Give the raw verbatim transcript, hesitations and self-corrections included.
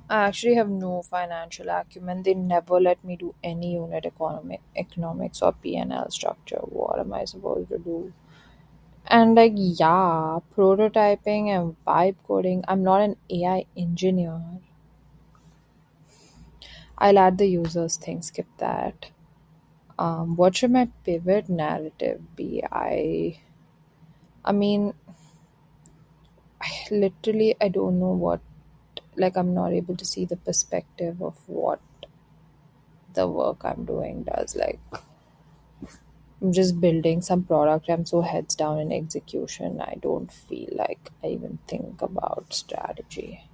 I actually have no financial acumen. They never let me do any unit economic economics or P and L structure. What am I supposed to do? And like yeah, prototyping and vibe coding. I'm not an A I engineer. I'll add the users thing, skip that. Um, what should my pivot narrative be? I I mean, literally I don't know what, like I'm not able to see the perspective of what the work I'm doing does. Like I'm just building some product. I'm so heads down in execution. I don't feel like I even think about strategy.